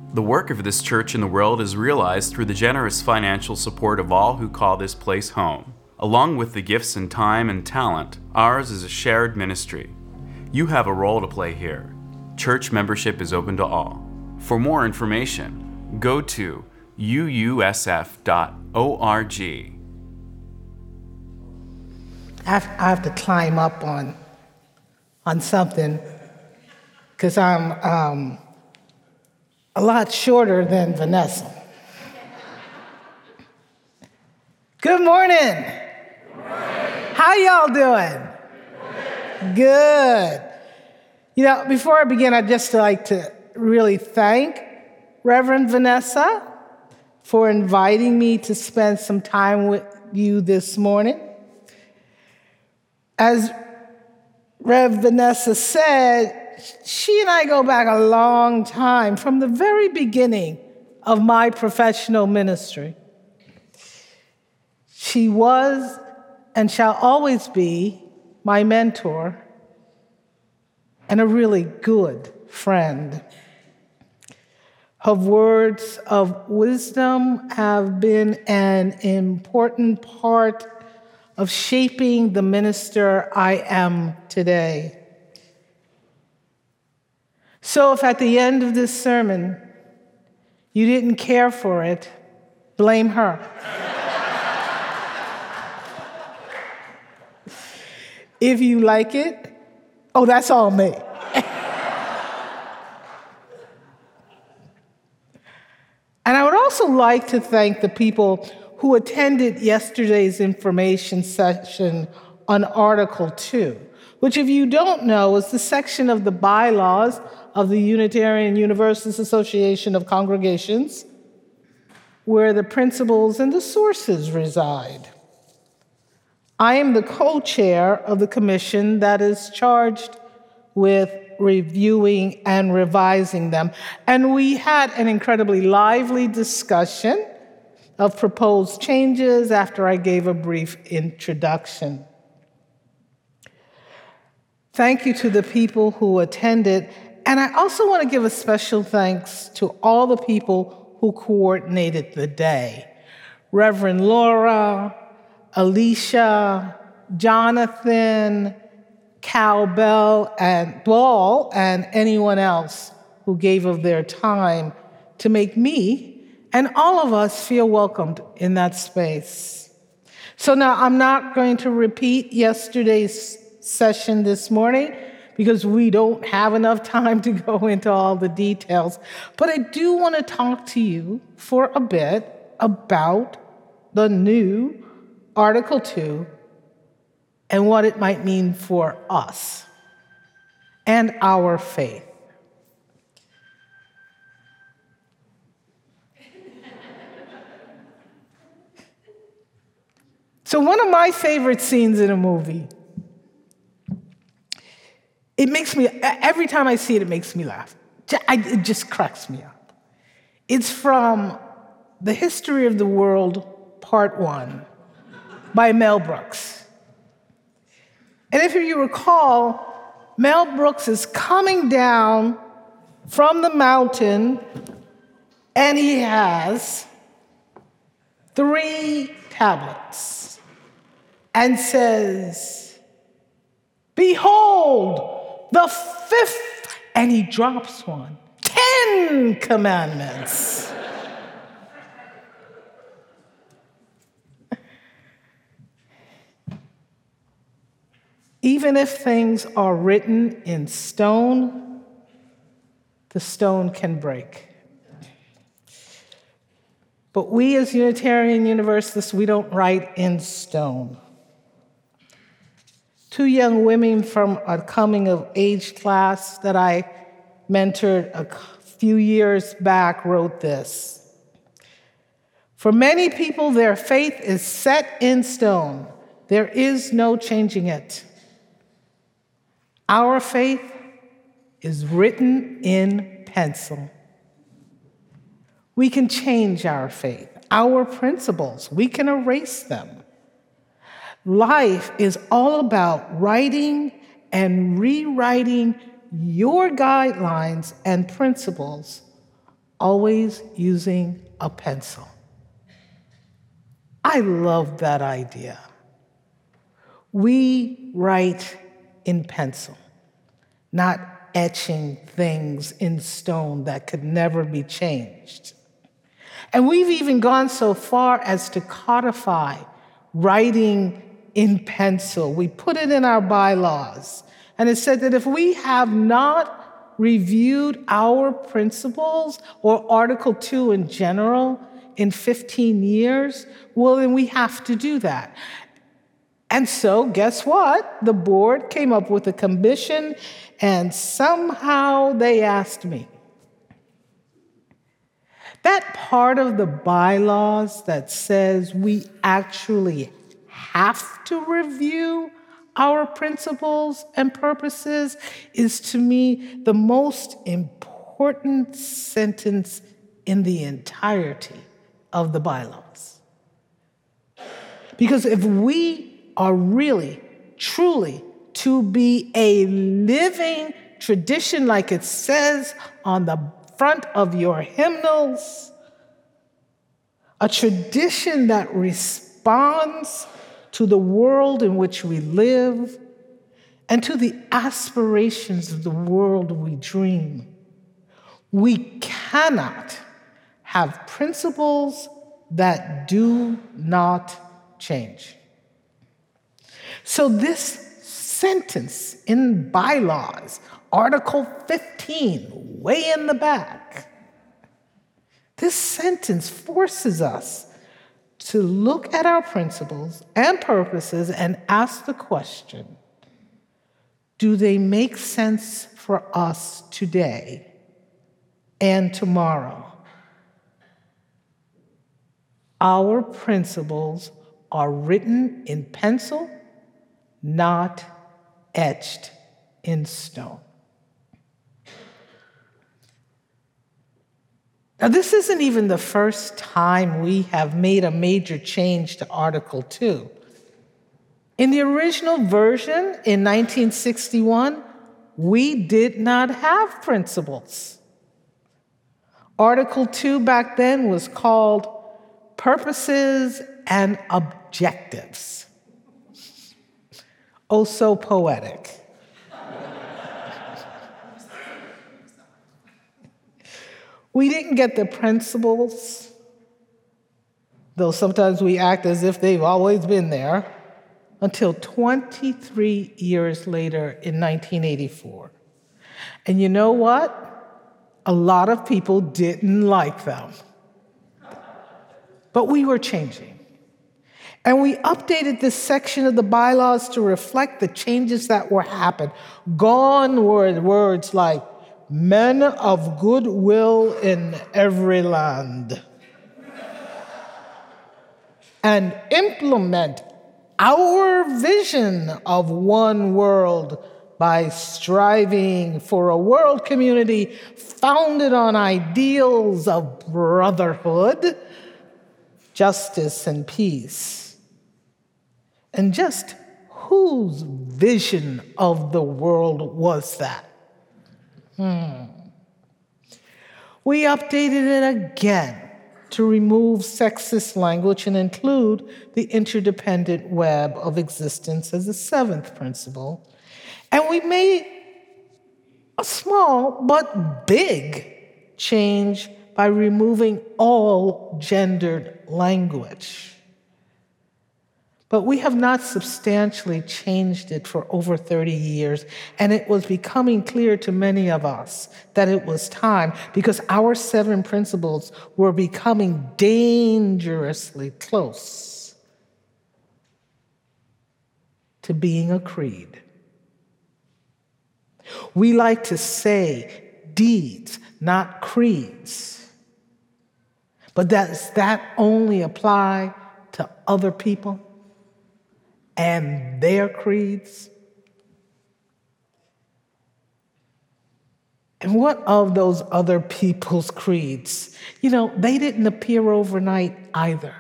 The work of this church in the world is realized through the generous financial support of all who call this place home. Along with the gifts and time and talent, ours is a shared ministry. You have a role to play here. Church membership is open to all. For more information, go to uusf.org. I have to climb up on something because I'm a lot shorter than Vanessa. Good morning. Good morning. How y'all doing? Good. You know, before I begin, I'd just like to really thank Reverend Vanessa for inviting me to spend some time with you this morning. As Rev Vanessa said, she and I go back a long time from the very beginning of my professional ministry. She was and shall always be my mentor and a really good friend. Her words of wisdom have been an important part of shaping the minister I am today. So if at the end of this sermon you didn't care for it, blame her. If you like it, oh, that's all me. And I would also like to thank the people who attended yesterday's information session on Article 2, which, if you don't know, is the section of the bylaws of the Unitarian Universalist Association of Congregations, where the principles and the sources reside. I am the co-chair of the commission that is charged with reviewing and revising them. And we had an incredibly lively discussion of proposed changes after I gave a brief introduction. Thank you to the people who attended. And I also want to give a special thanks to all the people who coordinated the day. Reverend Laura, Alicia, Jonathan, Cal Bell, and Ball, and anyone else who gave of their time to make me and all of us feel welcomed in that space. So now I'm not going to repeat yesterday's session this morning because we don't have enough time to go into all the details. But I do want to talk to you for a bit about the new Article 2 and what it might mean for us and our faith. So one of my favorite scenes in a movie, every time I see it, it makes me laugh. It just cracks me up. It's from The History of the World, Part 1, by Mel Brooks. And if you recall, Mel Brooks is coming down from the mountain, and he has 3 tablets and says, "Behold, the 5th," and he drops one, 10 commandments. Even if things are written in stone, the stone can break. But we as Unitarian Universalists, we don't write in stone. 2 young women from a coming-of-age class that I mentored a few years back wrote this: "For many people, their faith is set in stone. There is no changing it. Our faith is written in pencil. We can change our faith, our principles. We can erase them. Life is all about writing and rewriting your guidelines and principles always using a pencil. I love that idea. We write in pencil, not etching things in stone that could never be changed. And we've even gone so far as to codify writing in pencil. We put it in our bylaws. And it said that if we have not reviewed our principles or Article 2 in general in 15 years, well, then we have to do that. And so, guess what? The board came up with a commission, and somehow they asked me. That part of the bylaws that says we actually have to review our principles and purposes is, to me, the most important sentence in the entirety of the bylaws. Because if we are really, truly to be a living tradition like it says on the front of your hymnals, a tradition that responds to the world in which we live and to the aspirations of the world we dream, we cannot have principles that do not change. So this sentence in bylaws, Article 15, way in the back, this sentence forces us to look at our principles and purposes and ask the question, do they make sense for us today and tomorrow? Our principles are written in pencil, not etched in stone. Now, this isn't even the first time we have made a major change to Article 2. In the original version in 1961, we did not have principles. Article 2 back then was called Purposes and Objectives. Oh, so poetic. We didn't get the principles, though sometimes we act as if they've always been there, until 23 years later in 1984. And you know what? A lot of people didn't like them. But we were changing. And we updated this section of the bylaws to reflect the changes that were happening. Gone were words like men of goodwill in every land. And implement our vision of one world by striving for a world community founded on ideals of brotherhood, justice, and peace. And just whose vision of the world was that? We updated it again to remove sexist language and include the interdependent web of existence as a seventh principle. And we made a small but big change by removing all gendered language. But we have not substantially changed it for over 30 years, and it was becoming clear to many of us that it was time, because our 7 principles were becoming dangerously close to being a creed. We like to say deeds, not creeds. But does that only apply to other people and their creeds? And what of those other people's creeds? You know, they didn't appear overnight either.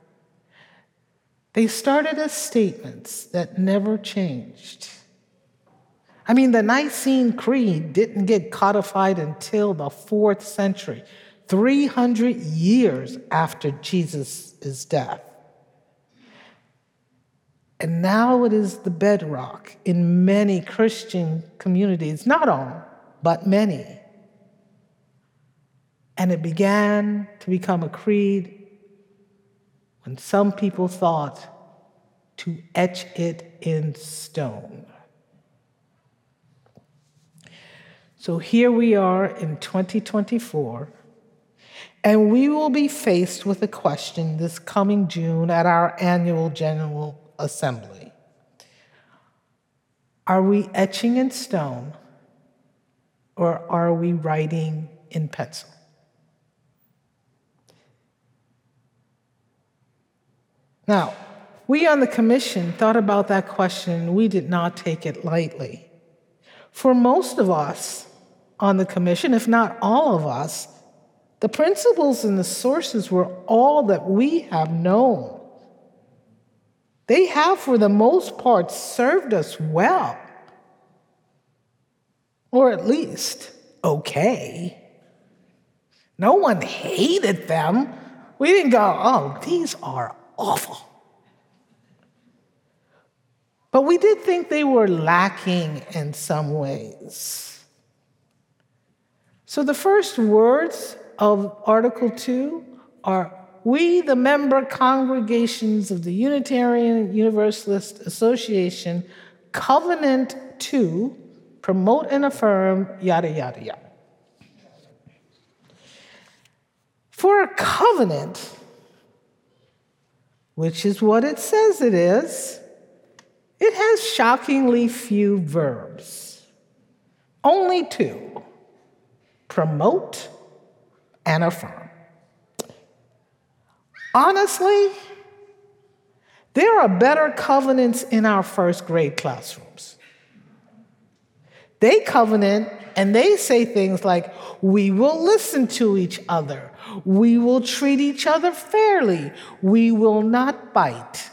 They started as statements that never changed. I mean, the Nicene Creed didn't get codified until the 4th century, 300 years after Jesus' death. And now it is the bedrock in many Christian communities, not all, but many. And it began to become a creed when some people thought to etch it in stone. So here we are in 2024, and we will be faced with a question this coming June at our annual General Assembly. Are we etching in stone, or are we writing in pencil? Now, we on the commission thought about that question. We did not take it lightly. For most of us on the commission, if not all of us, the principles and the sources were all that we have known. They have, for the most part, served us well, or at least okay. No one hated them. We didn't go, oh, these are awful. But we did think they were lacking in some ways. So the first words of Article 2 are, we, the member congregations of the Unitarian Universalist Association, covenant to promote and affirm, yada, yada, yada. For a covenant, which is what it says it is, it has shockingly few verbs. Only two: promote and affirm. Honestly, there are better covenants in our first grade classrooms. They covenant and they say things like, we will listen to each other. We will treat each other fairly. We will not bite.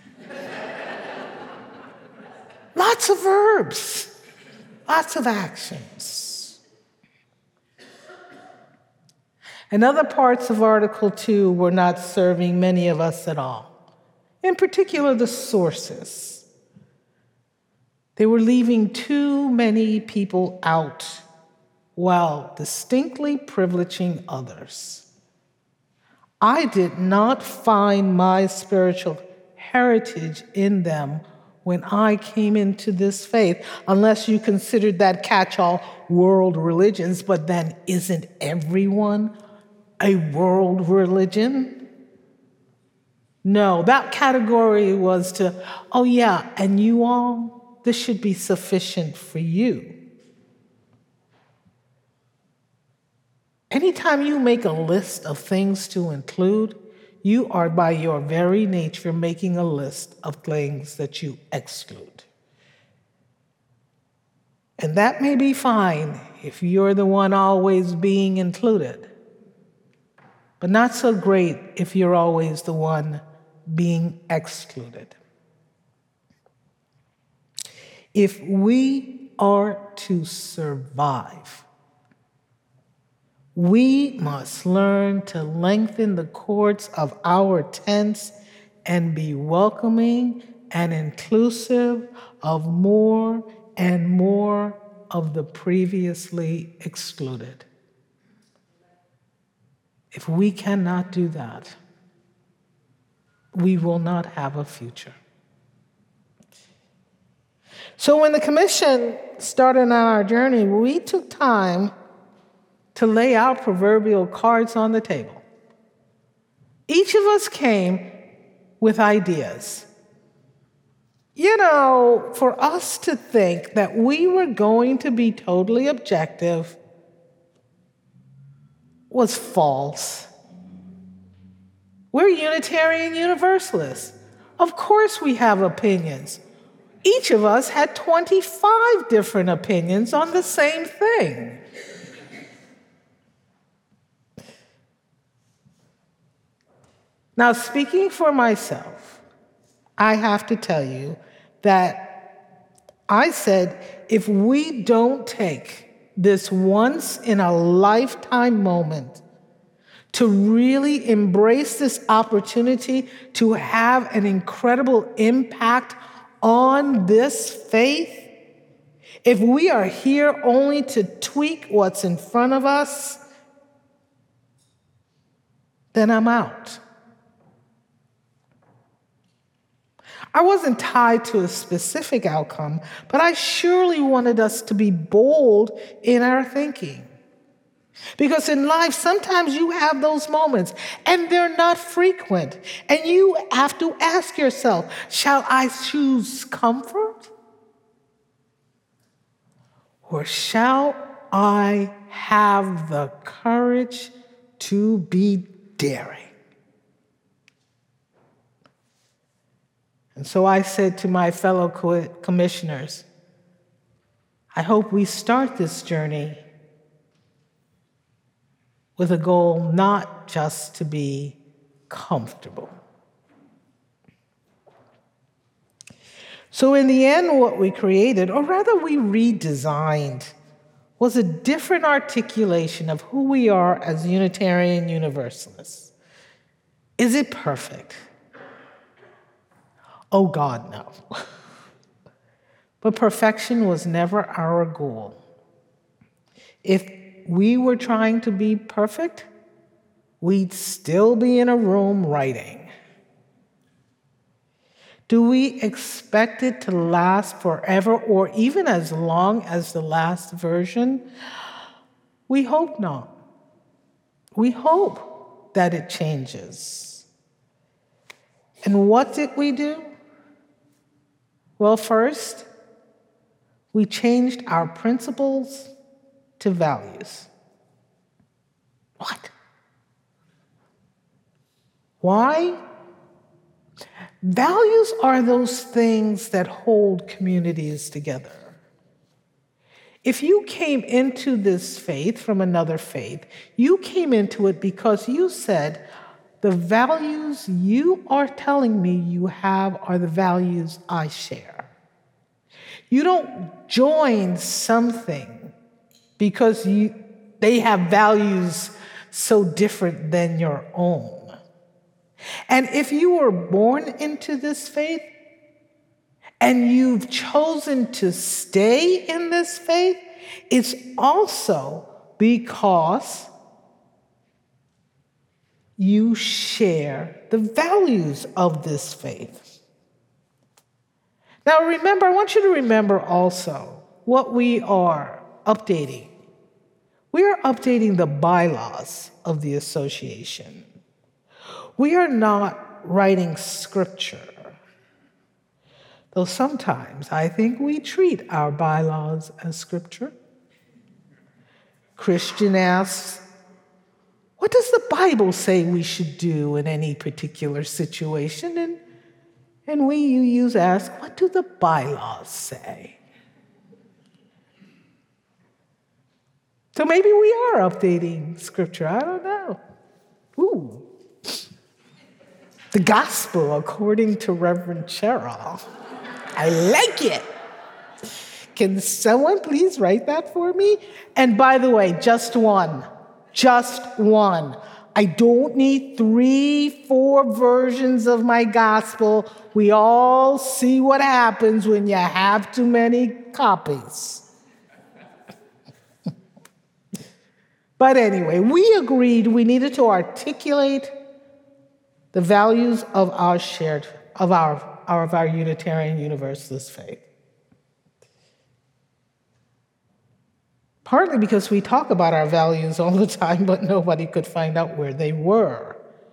Lots of verbs, lots of actions. And other parts of Article 2 were not serving many of us at all, in particular the sources. They were leaving too many people out while distinctly privileging others. I did not find my spiritual heritage in them when I came into this faith, unless you considered that catch-all world religions, but then isn't everyone a world religion? No, that category was to, oh yeah, and you all, this should be sufficient for you. Anytime you make a list of things to include, you are by your very nature making a list of things that you exclude. And that may be fine if you're the one always being included, but not so great if you're always the one being excluded. If we are to survive, we must learn to lengthen the cords of our tents and be welcoming and inclusive of more and more of the previously excluded. If we cannot do that, we will not have a future. So when the commission started on our journey, we took time to lay out proverbial cards on the table. Each of us came with ideas. You know, for us to think that we were going to be totally objective was false. We're Unitarian Universalists. Of course we have opinions. Each of us had 25 different opinions on the same thing. Now, speaking for myself, I have to tell you that I said, if we don't take this once-in-a-lifetime moment to really embrace this opportunity to have an incredible impact on this faith, if we are here only to tweak what's in front of us, then I'm out. I wasn't tied to a specific outcome, but I surely wanted us to be bold in our thinking. Because in life, sometimes you have those moments, and they're not frequent. And you have to ask yourself, shall I choose comfort? Or shall I have the courage to be daring? And so I said to my fellow commissioners, I hope we start this journey with a goal not just to be comfortable. So in the end, what we created, or rather we redesigned, was a different articulation of who we are as Unitarian Universalists. Is it perfect? Oh God, no. But perfection was never our goal. If we were trying to be perfect, we'd still be in a room writing. Do we expect it to last forever or even as long as the last version? We hope not. We hope that it changes. And what did we do? Well, first, we changed our principles to values. What? Why? Values are those things that hold communities together. If you came into this faith from another faith, you came into it because you said, the values you are telling me you have are the values I share. You don't join something because they have values so different than your own. And if you were born into this faith and you've chosen to stay in this faith, it's also because you share the values of this faith. Now remember, I want you to remember also what we are updating. We are updating the bylaws of the association. We are not writing scripture, though sometimes I think we treat our bylaws as scripture. Christian asks, what does the Bible say we should do in any particular situation? And we use ask, what do the bylaws say? So maybe we are updating scripture. I don't know. Ooh. The gospel according to Reverend Cheryl. I like it. Can someone please write that for me? And by the way, just one. Just one. I don't need 3, 4 versions of my gospel. We all see what happens when you have too many copies. But anyway, we agreed we needed to articulate the values of our Unitarian Universalist faith. Partly because we talk about our values all the time, but nobody could find out where they were.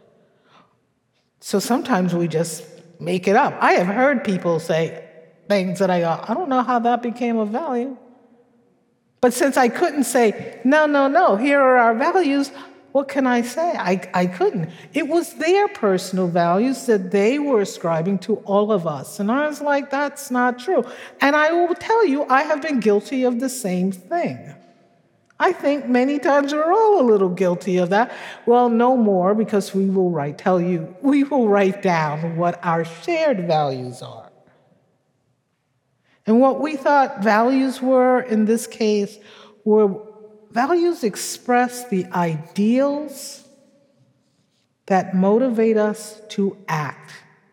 So sometimes we just make it up. I have heard people say things that I go, I don't know how that became a value. But since I couldn't say, no, here are our values, what can I say? I couldn't. It was their personal values that they were ascribing to all of us. And I was like, that's not true. And I will tell you, I have been guilty of the same thing. I think many times we're all a little guilty of that. Well, no more, because we will write down what our shared values are. And what we thought values were in this case were values express the ideals that motivate us to act.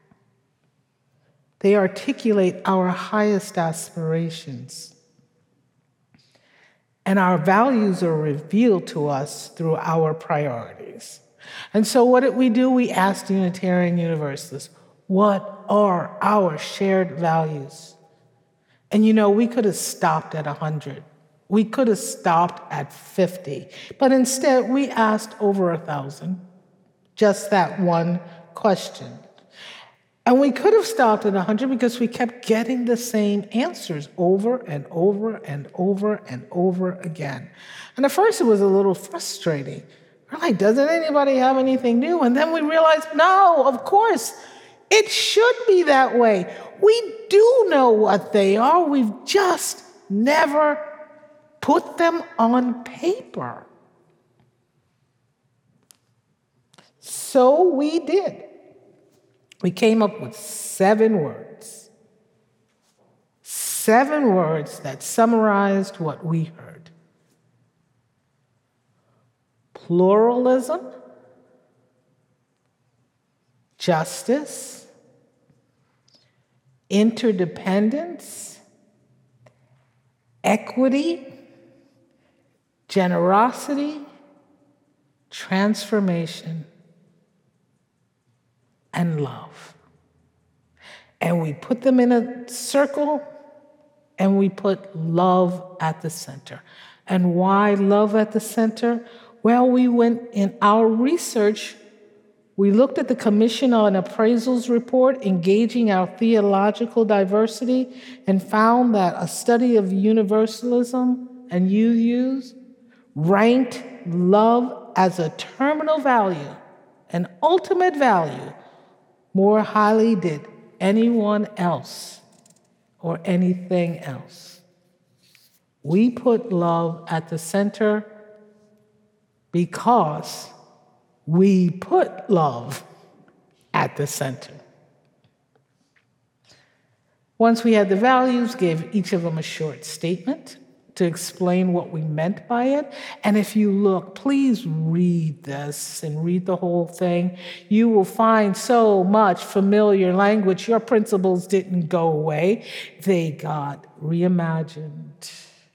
They articulate our highest aspirations. And our values are revealed to us through our priorities. And so what did we do? We asked Unitarian Universalists, what are our shared values? And we could have stopped at 100. We could have stopped at 50. But instead, we asked over 1,000, just that one question. And we could have stopped at 100 because we kept getting the same answers over and over and over and over again. And at first it was a little frustrating. We're like, doesn't anybody have anything new? And then we realized, no, of course, it should be that way. We do know what they are. We've just never put them on paper. So we did. We came up with 7 words. 7 words that summarized what we heard. Pluralism, justice, interdependence, equity, generosity, transformation, and love. And we put them in a circle, and we put love at the center. And why love at the center? Well, we went in our research, we looked at the Commission on Appraisals report, Engaging Our Theological Diversity, and found that a study of universalism and UUs ranked love as a terminal value, an ultimate value, more highly did anyone else or anything else. We put love at the center because we put love at the center. Once we had the values, gave each of them a short statement to explain what we meant by it. And if you look, please read this and read the whole thing. You will find so much familiar language. Your principles didn't go away. They got reimagined.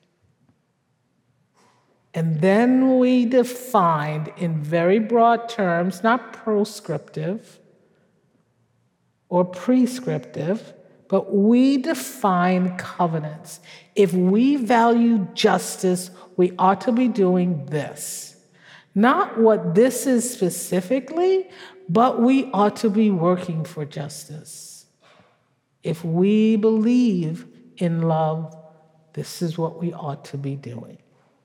And then we defined in very broad terms, not proscriptive or prescriptive, but we define covenants. If we value justice, we ought to be doing this. Not what this is specifically, but we ought to be working for justice. If we believe in love, this is what we ought to be doing.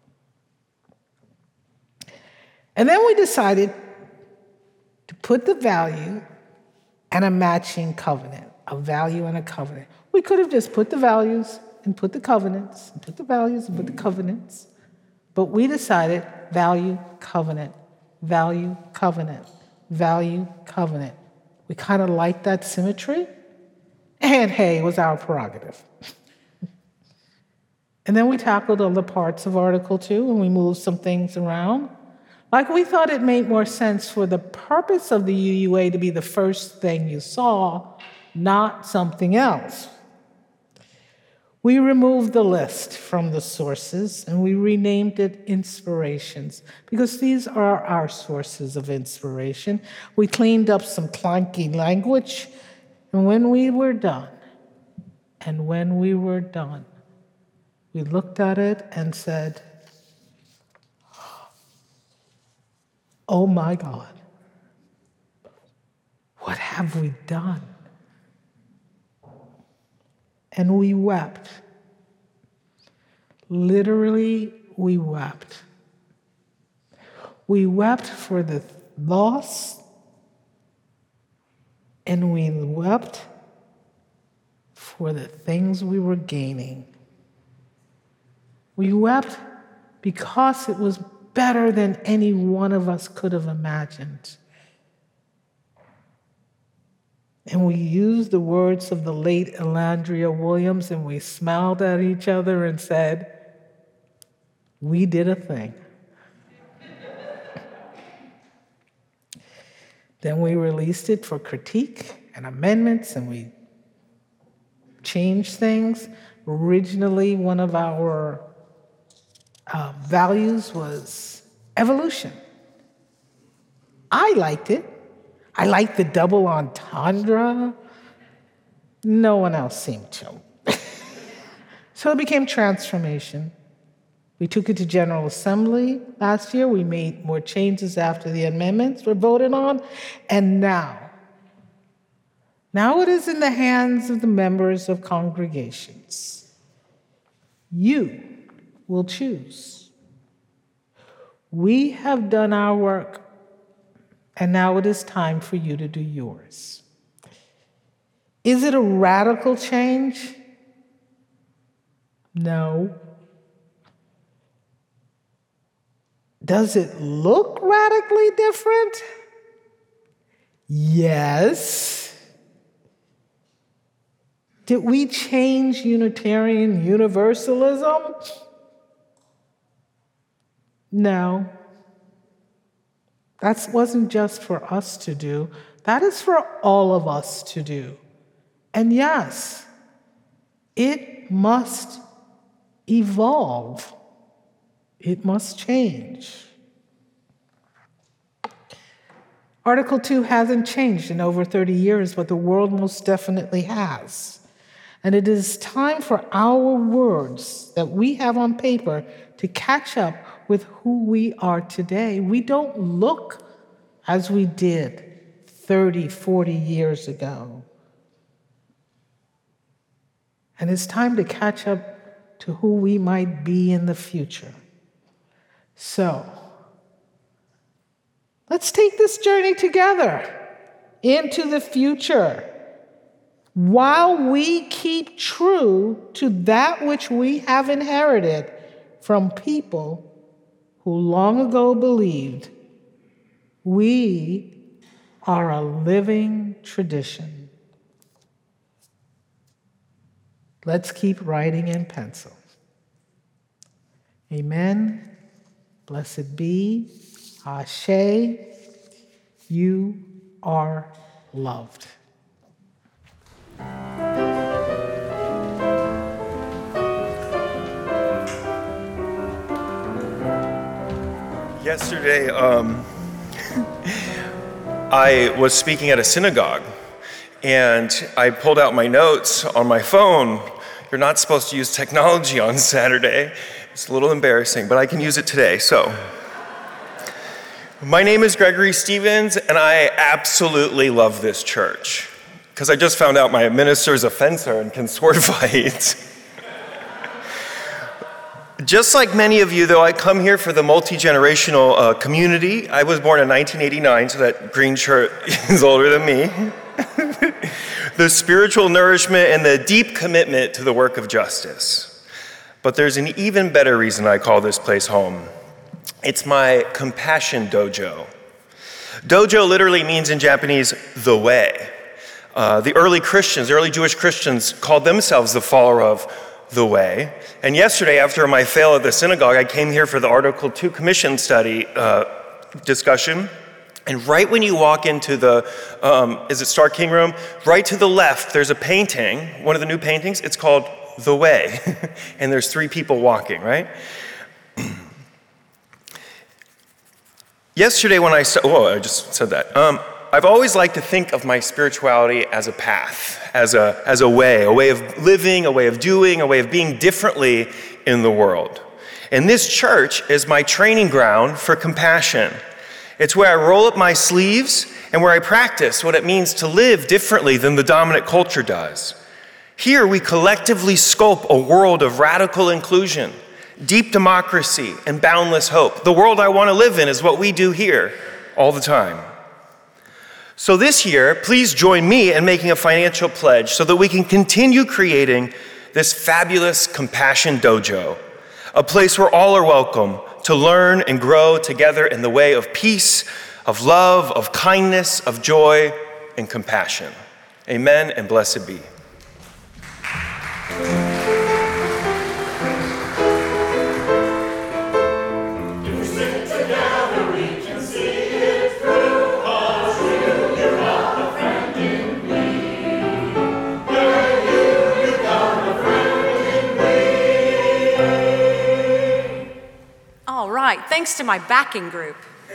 And then we decided to put the value and a matching covenant, a value and a covenant. We could have just put the values and put the covenants, and put the values and put the covenants. But we decided value, covenant, value, covenant, value, covenant. We kind of liked that symmetry. And hey, it was our prerogative. And then we tackled other parts of Article 2 and we moved some things around. Like we thought it made more sense for the purpose of the UUA to be the first thing you saw, not something else. We removed the list from the sources and we renamed it inspirations because these are our sources of inspiration. We cleaned up some clunky language, and when we were done, we looked at it and said, oh my God, what have we done? And we wept. Literally, we wept. We wept for the loss, and we wept for the things we were gaining. We wept because it was better than any one of us could have imagined. And we used the words of the late Elandria Williams, and we smiled at each other and said, we did a thing. Then we released it for critique and amendments, and we changed things. Originally, one of our values was evolution. I liked it. I liked the double entendre. No one else seemed to. So it became transformation. We took it to General Assembly last year. We made more changes after the amendments were voted on. And now it is in the hands of the members of congregations. You will choose. We have done our work, and now it is time for you to do yours. Is it a radical change? No. Does it look radically different? Yes. Did we change Unitarian Universalism? No. That wasn't just for us to do. That is for all of us to do. And yes, it must evolve. It must change. Article 2 hasn't changed in over 30 years, but the world most definitely has. And it is time for our words that we have on paper to catch up with who we are today. We don't look as we did 30, 40 years ago. And it's time to catch up to who we might be in the future. So, let's take this journey together into the future while we keep true to that which we have inherited from people who long ago believed we are a living tradition. Let's keep writing in pencil. Amen. Blessed be. Ashe. You are loved. Yesterday, I was speaking at a synagogue, and I pulled out my notes on my phone. You're not supposed to use technology on Saturday. It's a little embarrassing, but I can use it today. So, my name is Gregory Stevens, and I absolutely love this church, because I just found out my minister is a fencer and can sword fight. Just like many of you, though, I come here for the multi-generational community. I was born in 1989, so that green shirt is older than me. The spiritual nourishment and the deep commitment to the work of justice. But there's an even better reason I call this place home. It's my compassion dojo. Dojo literally means in Japanese, the way. The early Jewish Christians called themselves the follower of the way. And yesterday, after my fail at the synagogue, I came here for the Article 2 Commission study discussion. And right when you walk into the, Star King room? Right to the left, there's a painting, one of the new paintings. It's called The Way. And there's 3 people walking, right? Yesterday when I just said that. I've always liked to think of my spirituality as a path, as a way of living, a way of doing, a way of being differently in the world. And this church is my training ground for compassion. It's where I roll up my sleeves and where I practice what it means to live differently than the dominant culture does. Here we collectively sculpt a world of radical inclusion, deep democracy, and boundless hope. The world I want to live in is what we do here all the time. So this year, please join me in making a financial pledge so that we can continue creating this fabulous compassion dojo, a place where all are welcome to learn and grow together in the way of peace, of love, of kindness, of joy, and compassion. Amen and blessed be. If we stick together, we can see it through. Cause we thanks to my backing group.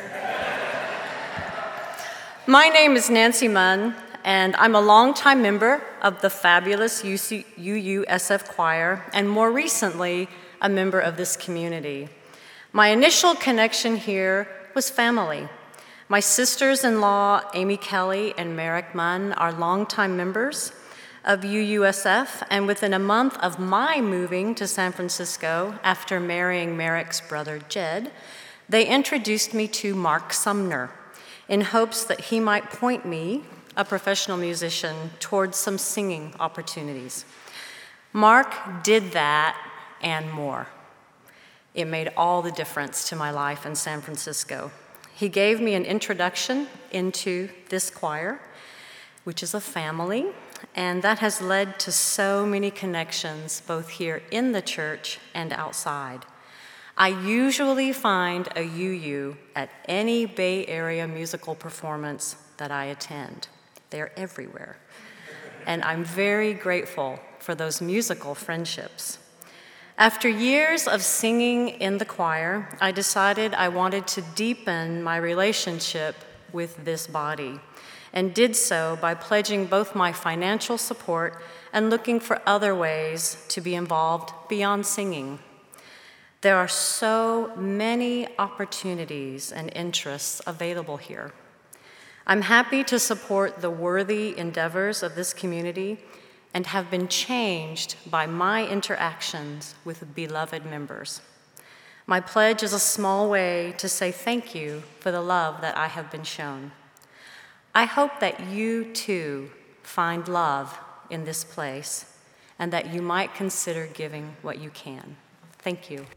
My name is Nancy Munn, and I'm a longtime member of the fabulous UUSF Choir, and more recently, a member of this community. My initial connection here was family. My sisters-in-law, Amy Kelly and Merrick Munn, are longtime members of UUSF, and within a month of my moving to San Francisco after marrying Merrick's brother, Jed, they introduced me to Mark Sumner in hopes that he might point me, a professional musician, towards some singing opportunities. Mark did that and more. It made all the difference to my life in San Francisco. He gave me an introduction into this choir, which is a family, and that has led to so many connections, both here in the church and outside. I usually find a UU at any Bay Area musical performance that I attend. They're everywhere. And I'm very grateful for those musical friendships. After years of singing in the choir, I decided I wanted to deepen my relationship with this body, and did so by pledging both my financial support and looking for other ways to be involved beyond singing. There are so many opportunities and interests available here. I'm happy to support the worthy endeavors of this community and have been changed by my interactions with beloved members. My pledge is a small way to say thank you for the love that I have been shown. I hope that you too find love in this place and that you might consider giving what you can. Thank you.